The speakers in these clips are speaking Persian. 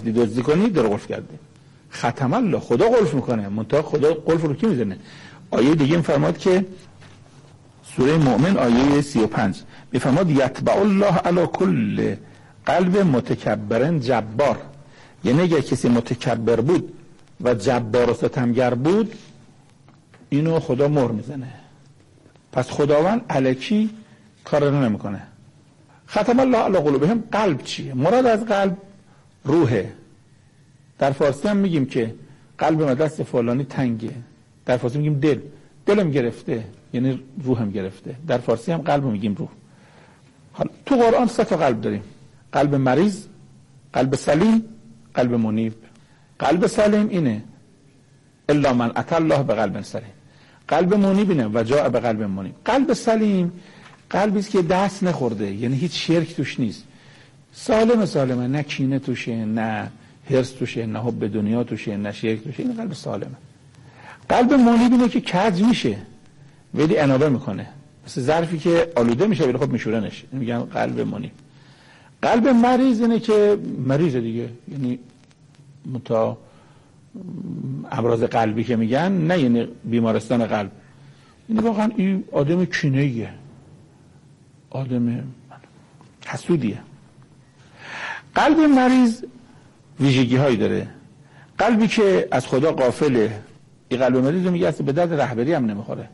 رفتی دزدی کنی در قلف کردی. ختم الله، خدا قلف میکنه، منتها خدا قلف رو کی میزنه؟ آیه دیگه میفرماد که سوره مؤمن آیه 35 میفرماد یتبع الله علی کل قلب متکبر جبار. یعنی اگر کسی متکبر بود و جبار و ستمگر بود اینو خدا مهر میزنه. پس خداوند الکی کار رو نمیکنه. ختم الله علی قلوبهم. قلب چیه؟ مراد از قلب روحه. در فارسی هم میگیم که قلب من دست فلانی تنگه، در فارسی میگیم دلم گرفته، یعنی روحم گرفته. در فارسی هم قلب میگیم روح. حالا تو قرآن 3 تا قلب داریم: قلب مریض، قلب سلیم، قلب منیب. قلب سلیم اینه الا من اتى الله بقلب سلیم. قلب منیب اینه و جاء بقلب منیب. قلب سلیم قلبی است که دست نخورده، یعنی هیچ شرک توش نیست، سالمه، نه کینه توشه، نه حرص توشه، نه حب دنیا توشه، نه شرک توشه. این قلب سالمه. قلب منیب اینه که کج میشه ولی انابه میکنه، مثل ظرفی که آلوده میشه ولی خب میشورنش، میگن قلب منیب. قلب مریض اینه که مریضه دیگه، یعنی متا امراض قلبی که میگن، نه یعنی بیمارستان قلب، یعنی واقعا این آدم کینه‌ایه، آدم حسودیه. قلب مریض ویژگی هایی داره. قلبی که از خدا غافله، این قلب مریض میگه اصلا به درد رهبری هم نمیخوره.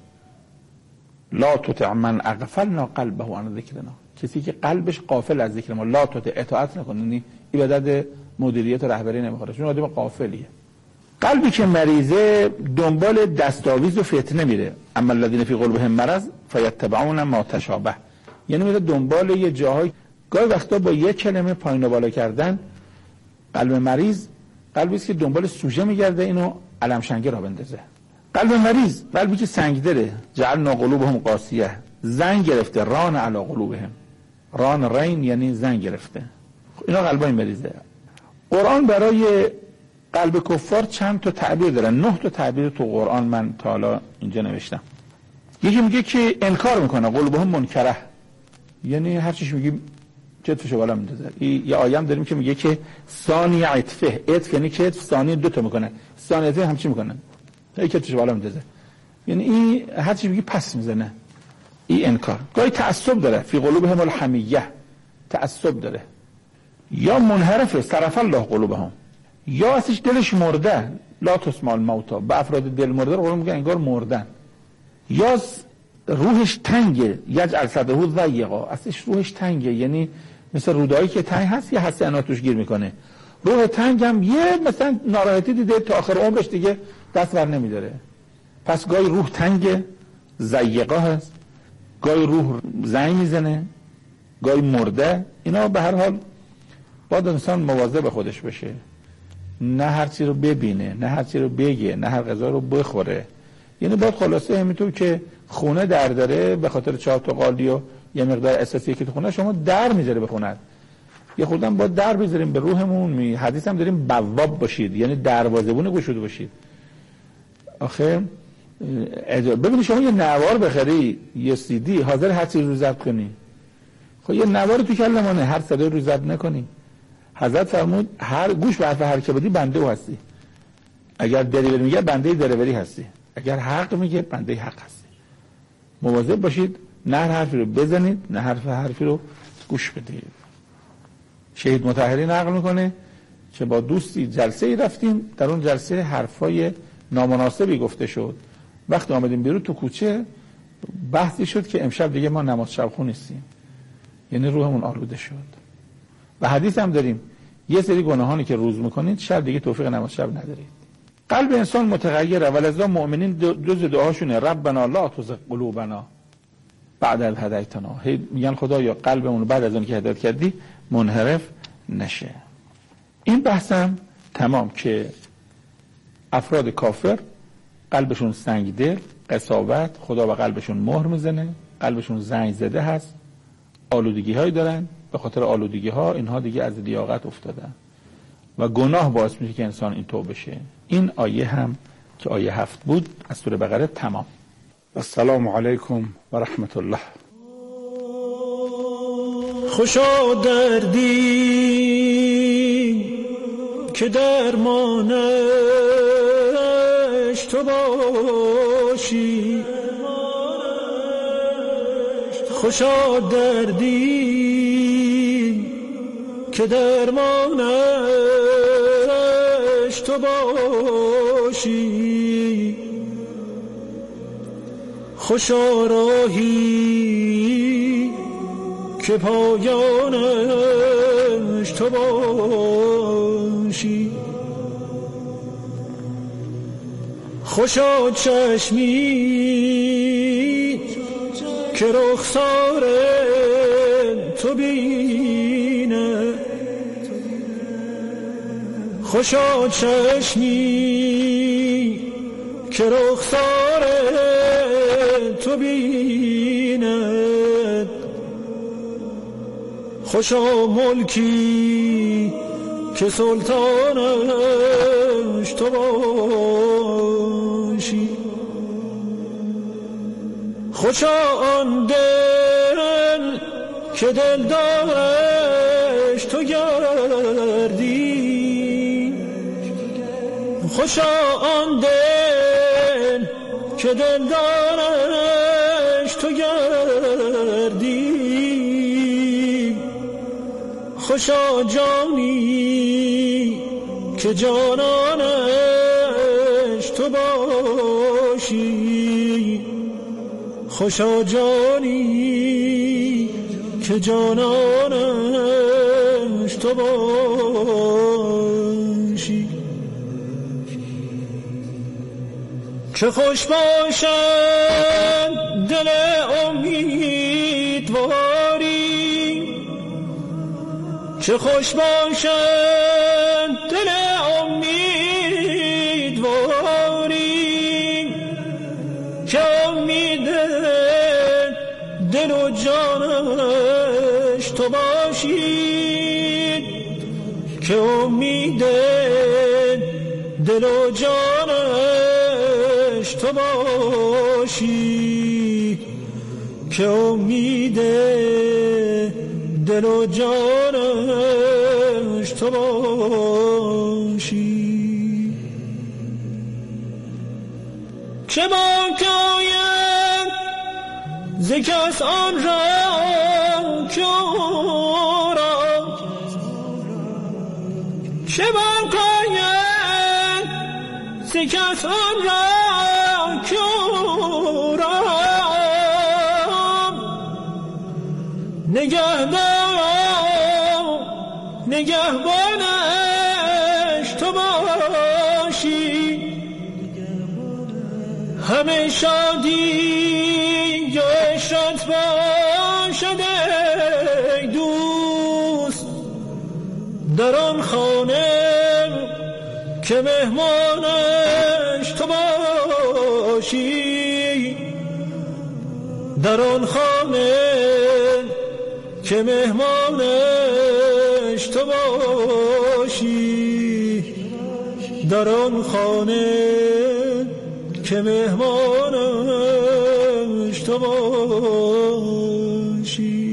لا تطع من اغفلنا قلبه عن ذکرنا. کسی که قلبش غافل از ذکر ما، لا تطع، اطاعت نکنه، این به درد مدیریت و رهبری نمیخوره، چون آدم غافلیه. قلبی که مریضه دنبال دستاویز و فتنه میره. اما الذين في قلوبهم مرض فيتبعون ما تشابه. یعنی میره دنبال یه جاهای، گاهی وقتا با یه کلمه پایین و بالا کردن. قلب مریض قلبی است که دنبال سوژه میگرده اینو علم شنگه را بندازه. قلب مریض قلبی که سنگ داره، جعلنا قلوبهم قاسیه، زنگ گرفته، ران علی قلوبهم، ران رین یعنی زنگ گرفته. اینا قلبای مریضه. قرآن برای قلب کفار چند تا تعبیر داره، 9 تا تعبیر تو قرآن من تا حالا اینجا نوشتم. یکی میگه که انکار میکنه، قلوبهم منکره، یعنی هر چیش میگیم کتفشو بالا میندازه. یه آیه داریم که میگه که ثانی عطفه، عطف یعنی کتف، ثانی 2 تا میکنه، ثانی عطفه هم چی میکنه؟ کتفشو بالا میندازه، یعنی این هر چی میگی پس میزنه. این انکار. گاهی تعصب داره، فی قلوبهم الحمیه، تعصب داره. یا منحرفه، صرف الله قلوبهم، یا اصلش دلش مرده، لا تسمع الموتى، به افراد دل مرده رو قرآن میگه انگار مردن. یا روحش تنگه، یجعل صدره ضیقا، اصلش روحش تنگه، یعنی مثل رودایی که تنگ هست یه حسنات توش گیر میکنه. روح تنگ هم یه مثلا ناراحتی دیده تا آخر عمرش دیگه دست بر نمیداره. پس گاهی روح تنگه، ضیقا هست، گاهی روح زنگ میزنه، گاهی مرده. اینا به هر حال باید انسان مواظب خودش بشه، نه هر چی رو ببینه، نه هر چی رو بگه، نه هر غذا رو بخوره. یعنی باید خلاصه همینطور که خونه در داره به خاطر 4 تا قالی و یه مقدار اساسی که تو خونه شما در میذاره بخوند، یه خودم با در بذاریم به روحمون. حدیث هم داریم بواب باشید، یعنی دروازه‌بون گشوده باشید. آخه ببینید شما یه نوار بخری، یه سی دی، حاضر هر چیز رو ضبط کنی. خب یه نوار تو کلمانه، هر صدای رو ضبط نکنی. حضرت فرمود هر گوش به حرف هر که بدی بنده او هستی. اگر دریوری میگه بنده دریوری هستی، اگر حق میگه بنده حق هستی. مواظب باشید، نه هر حرفی رو بزنید، نه حرفی رو گوش بدید. شهید مطهری نقل میکنه که با دوستی جلسه ای رفتیم، در اون جلسه حرفای نامناسبی گفته شد. وقتی آمدیم بیرون تو کوچه بحثی شد که امشب دیگه ما نماز شب خون نیستیم، یعنی روحمون آلوده شد. و حدیث هم داریم یه سری گناهانی که روز میکنید شب دیگه توفیق نماز شب ندارید. قلب انسان متغیره، ولذا مؤمنین جز دعاشونه ربنا لا تزغ قلوبنا بعد از هدایتنا، میگن خدایا قلبمون بعد از اون که هدایت کردی منحرف نشه. این بحثم تمام که افراد کافر قلبشون سنگدل، قساوت، خدا به قلبشون مهر میزنه، قلبشون زنگ زده هست، آلودگی هایی دارن، به خاطر آلودگی ها اینها دیگه از لیاقت افتادن و گناه باعث میشه که انسان این تو بشه. این آیه هم که آیه 7 بود از سوره بقره تمام. السلام علیکم و رحمت الله. خوشا دردی که درمانش تو باشی. خوشا دردی که درمانش تو باشی. خوشا راهی که پایانش تو باشی. خوشا چشمی که رخسار تو بینه. خوشا چشمی که رخسار تو بیند. خوشا ملکی که سلطانش تو باشی. خوشا آن دل که دلدارش تو گردی. خوشا آن دل که دلدارش تو گردی. خوشا جانی که جانانش تو باشی. خوشا جانی که جانانش تو باشی. چه خوش باشد دل امیدواری. چه خوش باشد دل امیدواری که امید دل و جانش تو باشی. که امید دل و جانش تو باشی. که امید دل و جانش تو باشی. چه باید ز کس آن را که او را. چه باید ز کس آن را که او را نگهبانش تو باشی. همه شادی و عشرت باشد ای دوست در آن خانه که مهمانش تو باشی. در آن خانه که مهمانش تو باشی. در آن خانه که مهمانش تو باشی.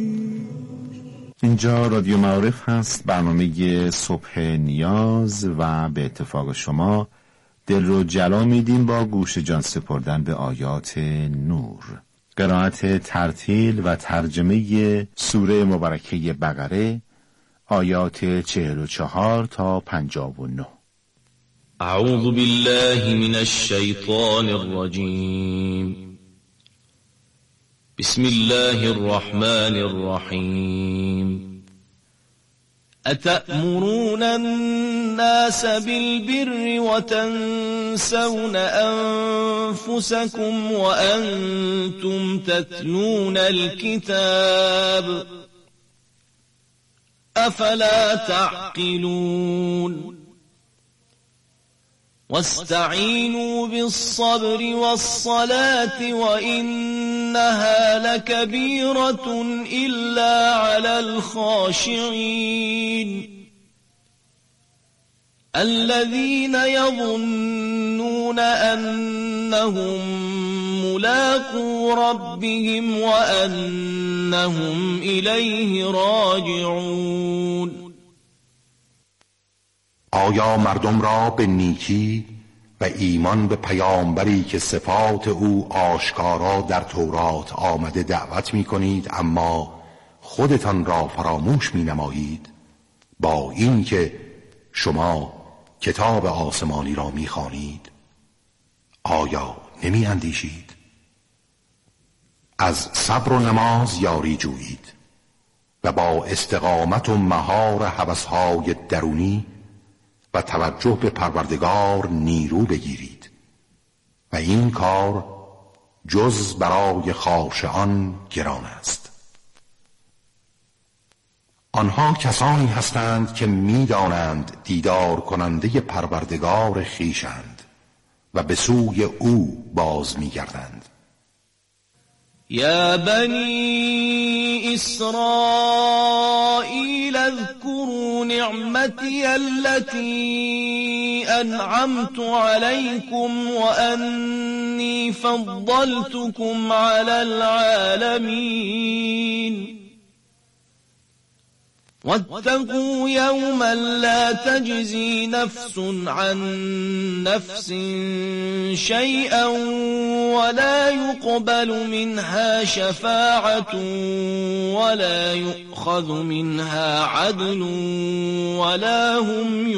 اینجا رادیو معارف هست، برنامه صبح نیاز، و به اتفاق شما دل رو جلا میدیم با گوش جان سپردن به آیات نور. قرائت ترتیل و ترجمه سوره مبارکه بقره، آیات 44 تا 59. اعوذ بالله من الشیطان الرجیم. بسم الله الرحمن الرحیم. أتأمرون الناس بالبر وتنسون أنفسكم وأنتم تتلون الكتاب أفلا تعقلون. واستعينوا بالصبر والصلاة وإنها لكبيرة إلا على الخاشعين الذين يظنون أنهم ملاقو ربهم وأنهم إليه راجعون. آیا مردم را به نیکی و ایمان به پیامبری که صفات او آشکارا در تورات آمده دعوت می کنید اما خودتان را فراموش می نمایید، با این که شما کتاب آسمانی را می خوانید؟ آیا نمی اندیشید؟ از صبر و نماز یاری جویید و با استقامت و مهار هوس‌های درونی و توجه به پروردگار نیرو بگیرید و این کار جز برای خاشعان گران است. آنها کسانی هستند که می‌دانند دیدار کننده پروردگار خویشند و به سوی او باز می‌گردند. يا بني إسرائيل اذكروا نعمتي التي أنعمت عليكم وأني فضلتكم على العالمين واتقوا يوما لا تجزي نفس عن نفس شيئا ولا يقبل منها شفاعة ولا يؤخذ منها عدل ولا هم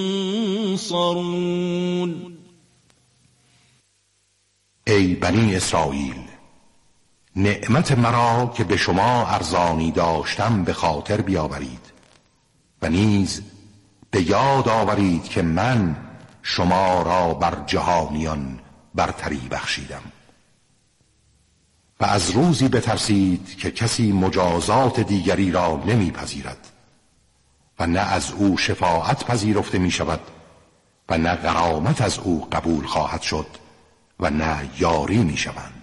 ينصرون. ای بنی اسرائیل، نعمت مرا که به شما ارزانی داشتم به خاطر بیاورید و نیز به یاد آورید که من شما را بر جهانیان برتری بخشیدم و از روزی بترسید که کسی مجازات دیگری را نمیپذیرد و نه از او شفاعت پذیرفته می شود و نه غرامت از او قبول خواهد شد و نه یاری می شوند.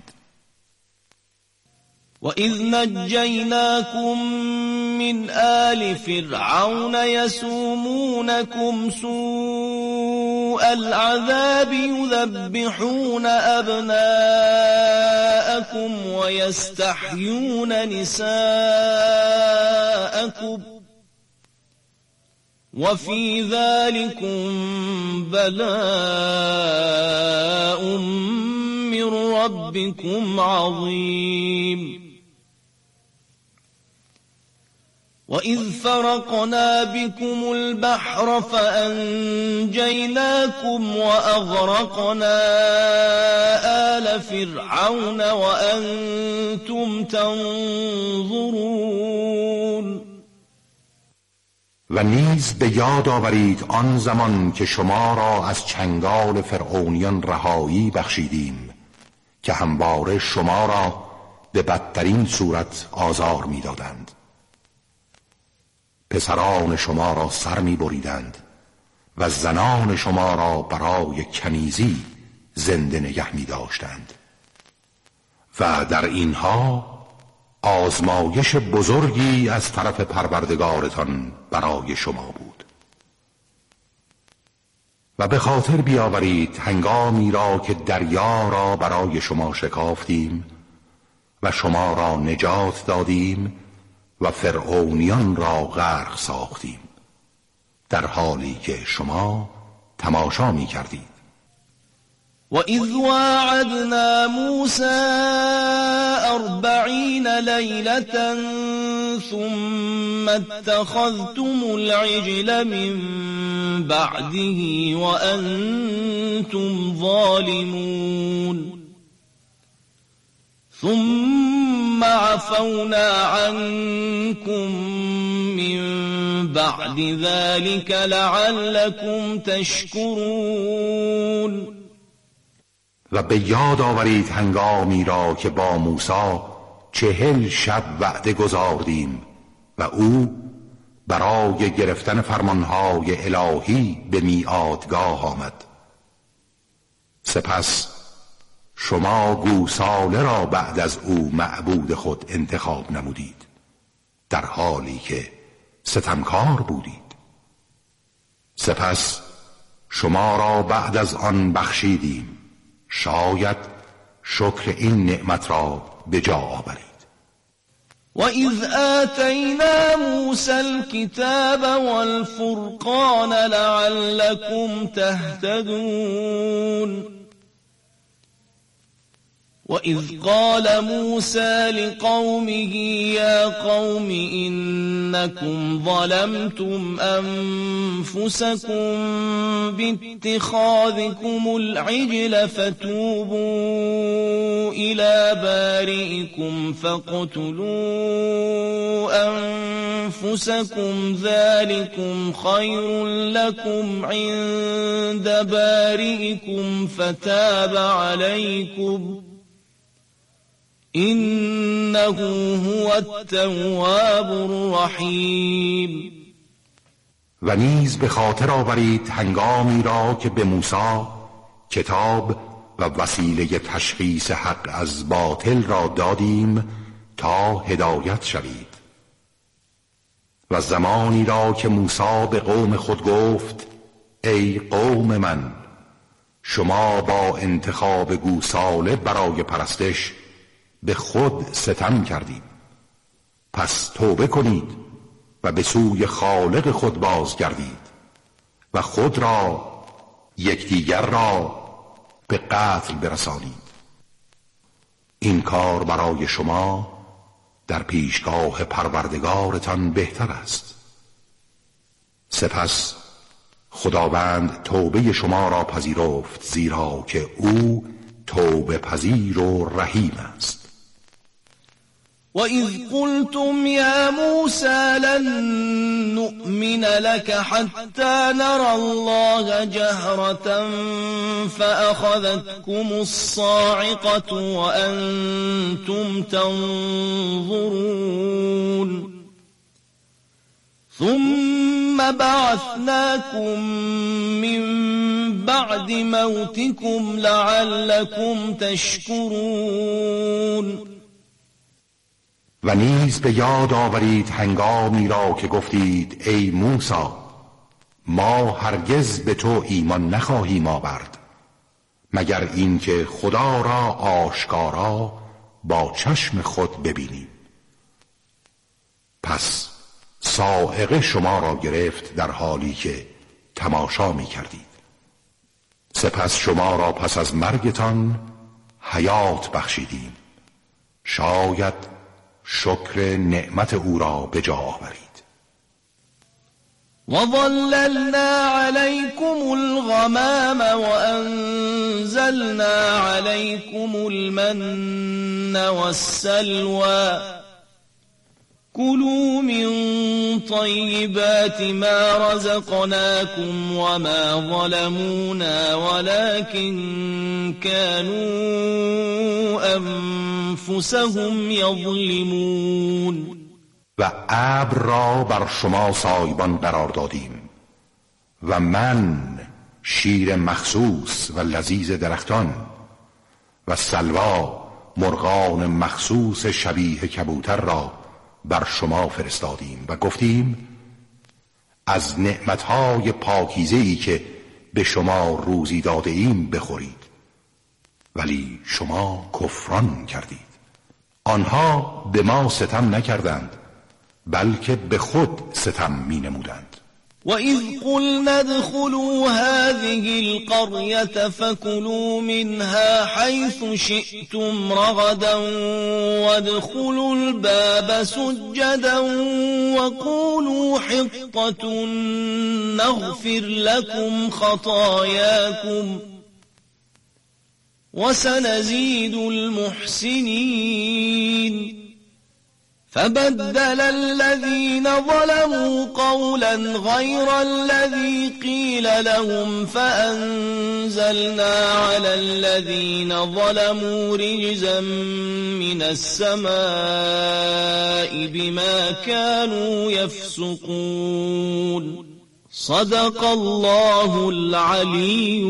وَإِذْ نَجَّيْنَاكُمْ مِنْ آلِ فِرْعَوْنَ يَسُومُونَكُمْ سُوءَ الْعَذَابِ يُذَبِّحُونَ أَبْنَاءَكُمْ وَيَسْتَحْيُونَ نِسَاءَكُمْ وَفِي ذَلِكُمْ بَلَاءٌ مِّن رَّبِّكُمْ عَظِيمٌ. وَإِذْ فَرَقْنَا بِكُمُ الْبَحْرَ فَأَنْجَيْنَاكُمْ وَأَغْرَقْنَا آلَ فِرْعَوْنَ وَأَنْتُمْ تَنْظُرُونَ. و نیز به یاد آورید آن زمان که شما را از چنگال فرعونیان رهایی بخشیدیم که همواره شما را به بدترین صورت آزار می‌دادند. پسران شما را سر می‌بریدند و زنان شما را برای کنیزی زنده نگه می‌داشتند و در اینها آزمایش بزرگی از طرف پروردگارتان برای شما بود. و به خاطر بیاورید هنگامی را که دریا را برای شما شکافتیم و شما را نجات دادیم و فرعونیان را غرق ساختیم، در حالی که شما تماشا می کردید. وَإِذْ وَاعَدْنَا مُوسَى 40 لَيْلَةً ثُمَّ اتَّخَذْتُمُ الْعِجْلَ مِنْ بَعْدِهِ وَأَنْتُمْ ظَالِمُونَ ثُمَّ عَفَوْنَا عَنْكُمْ مِنْ بَعْدِ ذَلِكَ لَعَلَّكُمْ تَشْكُرُونَ. و به یاد آورید هنگامی را که با موسی 40 شب وعده گذاردیم و او برای گرفتن فرمانهای الهی به میعادگاه آمد. سپس شما گوساله را بعد از او معبود خود انتخاب نمودید، در حالی که ستمکار بودید. سپس شما را بعد از آن بخشیدیم، شاید شکر این نعمت را به جا آورید. وَإِذْ آتَيْنَا مُوسَى الْكِتَابَ وَالْفُرْقَانَ لَعَلَّكُمْ تَهْتَدُونَ وَإِذْ قَالَ مُوسَى لِقَوْمِهِ يَا قَوْمِ إِنَّكُمْ ظَلَمْتُمْ أَنفُسَكُمْ بِاتِّخَاذِكُمُ الْعِجْلَ فَتُوبُوا إِلَى بَارِئِكُمْ فَاقْتُلُوا أَنفُسَكُمْ ذَلِكُمْ خَيْرٌ لَكُمْ عِندَ بَارِئِكُمْ فَتَابَ عَلَيْكُمْ إِنَّهُ هُوَ التَّوَّابُ الرَّحِيمُ. و نیز به خاطر آورید هنگامی را که به موسی کتاب و وسیله تشخیص حق از باطل را دادیم تا هدایت شوید، و زمانی را که موسی به قوم خود گفت ای قوم من، شما با انتخاب گوساله برای پرستش به خود ستم کردید، پس توبه کنید و به سوی خالق خود بازگردید و خود را یکدیگر را به قتل برسانید. این کار برای شما در پیشگاه پروردگارتان بهتر است. سپس خداوند توبه شما را پذیرفت، زیرا که او توبه پذیر و رحیم است. وَإِذْ قُلْتُمْ يَا مُوسَى لَن نُّؤْمِنَ لَكَ حَتَّى نَرَى اللَّهَ جَهْرَةً فَأَخَذَتْكُمُ الصَّاعِقَةُ وَأَنْتُمْ تَنظُرُونَ ثُمَّ بَعَثْنَاكُمْ مِنْ بَعْدِ مَوْتِكُمْ لَعَلَّكُمْ تَشْكُرُونَ. و نیز به یاد آورید هنگامی را که گفتید ای موسی، ما هرگز به تو ایمان نخواهیم آورد مگر اینکه خدا را آشکارا با چشم خود ببینیم. پس صاعقه شما را گرفت در حالی که تماشا می کردید. سپس شما را پس از مرگتان حیات بخشیدیم، شاید شکر نعمت او را به جا آورید. وَظَلَّلْنَا عَلَيْكُمُ الْغَمَامَ وَأَنزَلْنَا عَلَيْكُمُ الْمَنَّ وَالسَّلْوَىٰ كُلُوا مِن طَيِّبَاتِ مَا رَزَقْنَاكُمْ وَمَا ظَلَمُونَا وَلَكِن كَانُوا أَنفُسَهُمْ يَظْلِمُونَ. و ابر را بر شما سایبان قرار دادیم و من، شیر مخصوص و لذیذ درختان، و سلوا، مرغان مخصوص شبیه کبوتر را بر شما فرستادیم و گفتیم از نعمتهای پاکیزه‌ای که به شما روزی داده ایم بخورید، ولی شما کفران کردید. آنها به ما ستم نکردند بلکه به خود ستم می نمودند. وَإِذْ قُلْنَا ادْخُلُوا هَٰذِهِ الْقَرْيَةَ فَكُلُوا مِنْهَا حَيْثُ شِئْتُمْ رَغَدًا وَادْخُلُوا الْبَابَ سُجَّدًا وَقُولُوا حِطَّةٌ نَغْفِرْ لَكُمْ خَطَايَاكُمْ وَسَنَزِيدُ الْمُحْسِنِينَ. فبدل الذين ظلموا قولا غير الذي قيل لهم فأنزلنا على الذين ظلموا رجزا من السماء بما كانوا يفسقون. صدق الله العلی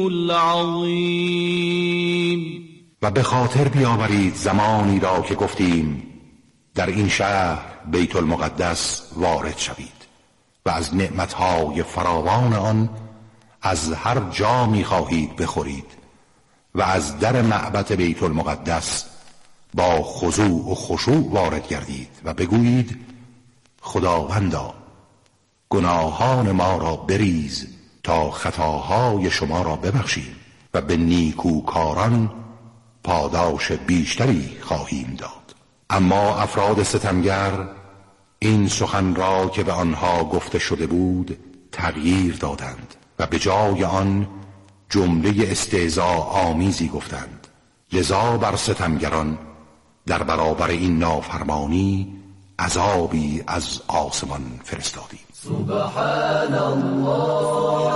العظیم. و به خاطر بیاورید زمانی را که گفتیم در این شهر بیت المقدس وارد شوید و از نعمتهای فراوان آن از هر جا می خواهید بخورید و از در معبد بیت المقدس با خضوع و خشوع وارد گردید و بگویید خداوندا گناهان ما را بریز تا خطاهای شما را ببخشیم و به نیکوکاران پاداش بیشتری خواهیم داد. اما افراد ستمگر این سخن را که به آنها گفته شده بود تغییر دادند و به جای آن جمله استهزاء آمیزی گفتند. لذا بر ستمگران در برابر این نافرمانی عذابی از آسمان فرستادیم. سبحان الله،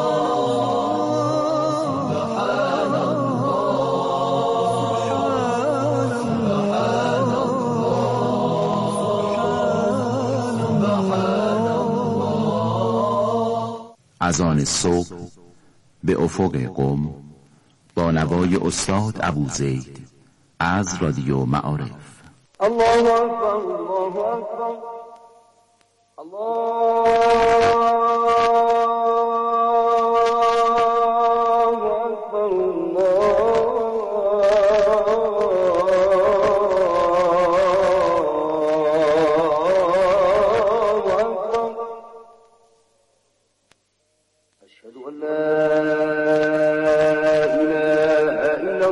سبحان الله، سبحان الله. از آن صبح به افق قم با نوای استاد ابوزید از رادیو معارف. الله اکبر، الله اکبر، الله اکبر، الله اکبر. اشهد ان لا اله الا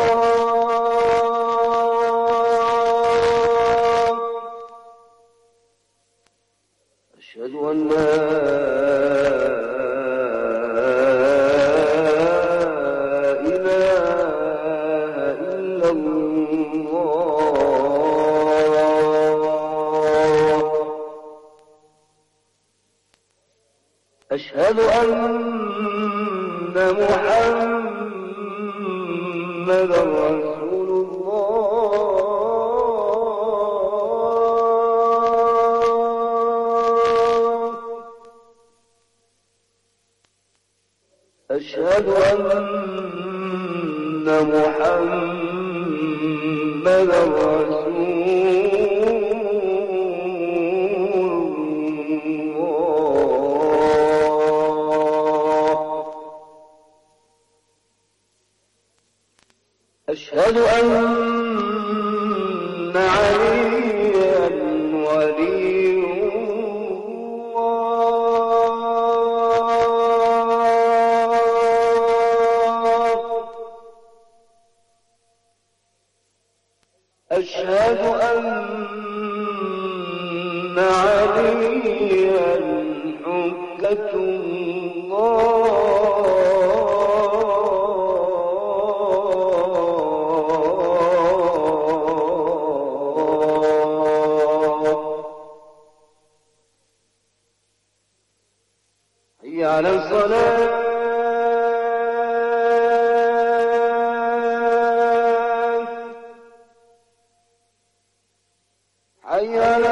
الله، أشهد أن لا إله إلا الله، أشهد أن محمدا رسول الله، أشهد أن محمدا رسول الله، أشهد أن عليا ولي الله، أشهد أن عليا حجة الله. حي على الصلاة، حي على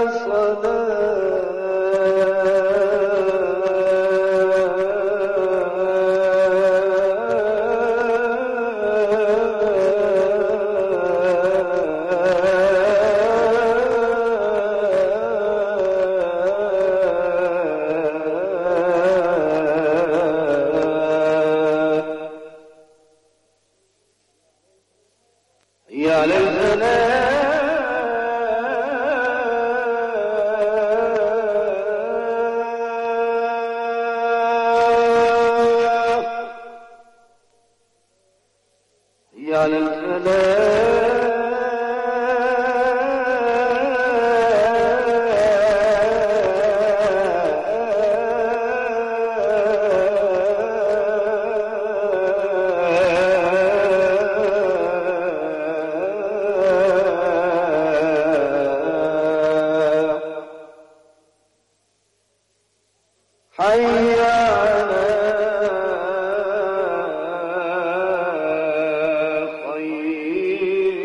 الصلاة، حي على الفلاح، حي على الفلاح، حي على خير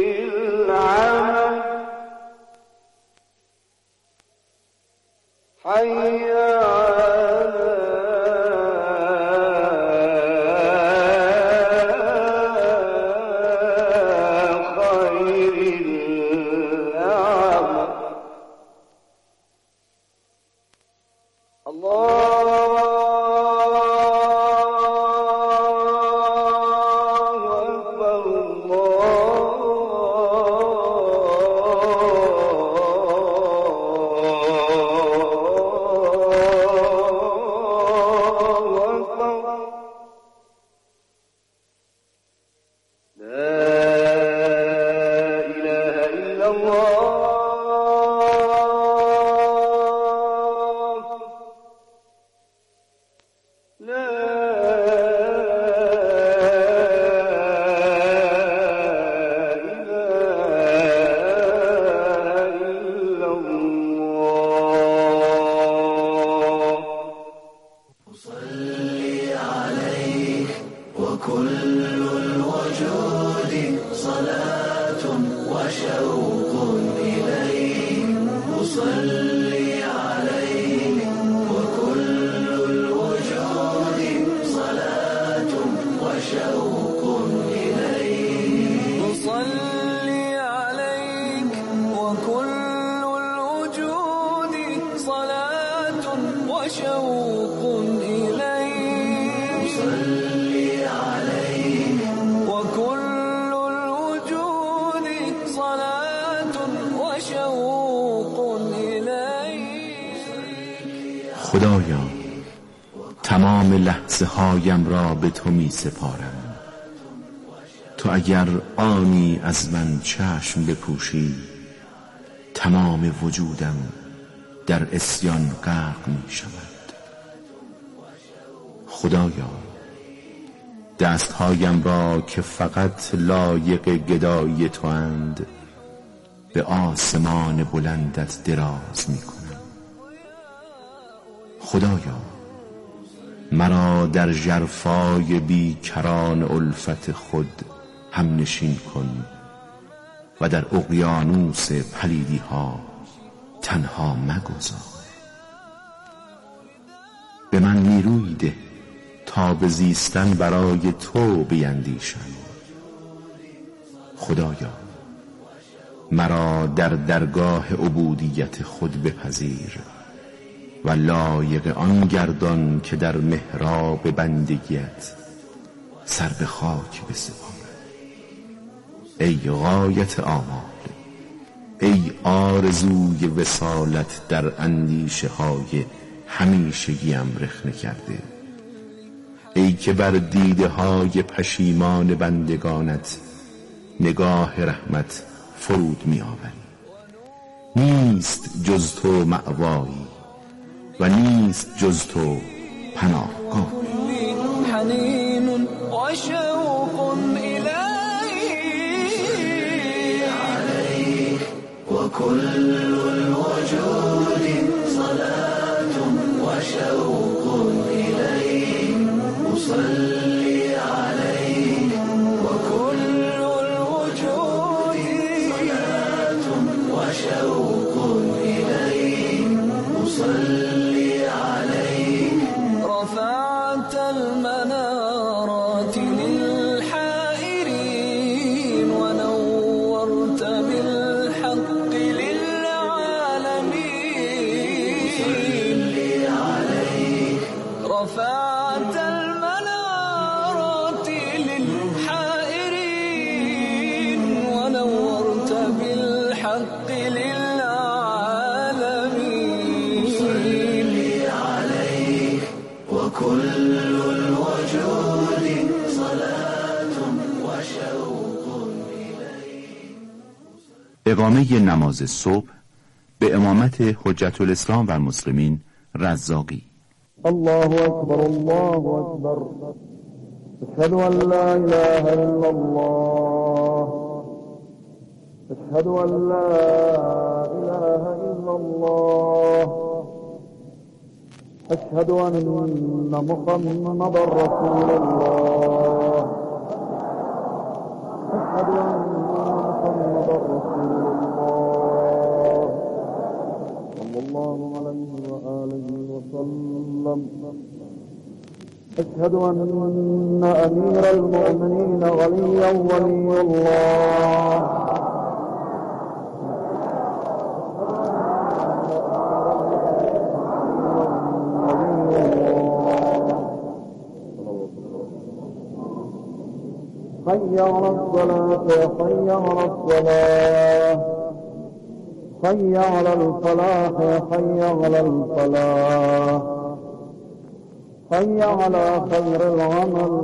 خدایا تمام لحظه هایم را به تو می سپارم. تو اگر آنی از من چشم بپوشی، تمام وجودم در عصیان غرق می شود. خدایا دستهایم را که فقط لایق گدایی تو اند به آسمان بلندت دراز می کنم. خدایا مرا در ژرفای بیکران الفت خود هم نشین کن و در اقیانوس پلیدی ها تنها مگذار. به من نیروی ده تا به زیستن برای تو بیندیشم. خدایا مرا در درگاه عبودیت خود بپذیر و لایق آن گردان که در محراب بندگیت سر به خاک بسپارد. ای غایت آمال، ای آرزوی وصالت در اندیشه های همیشگیم رخنه کرده، ای که بر دیده های پشیمان بندگانت نگاه رحمت فرود می آوری. نیست جز تو مأوایی و نیست جز تو پناهگاه. حنین و شوق الیه علیک و کل الوجود صلاة و شوق الیه مصلی علیک و کل الوجود صلاة و شوق الیه مصلی علیک رفعت المنارات للحائرين ونورت بالحق للعالمين صلي عليك رفعت المنارات للحائرين ونورت بالحق للعالمين صلي عليك وكل الوجود صلاة وشوق إليك. اقامه نماز صبح به امامت حجت الاسلام و المسلمین رزاقی. الله أكبر الله أكبر أشهد أن لا إله إلا الله أشهد أن لا إله إلا الله أشهد أن محمد رسول الله أشهد أن محمد رسول الله صلى الله عليه وآله وسلم. أشهد أن أمير المؤمنين غنيا ولي الله حي على الصلاة حي على الصلاة حي على الفلاح حي على الفلاح حي على خير العمل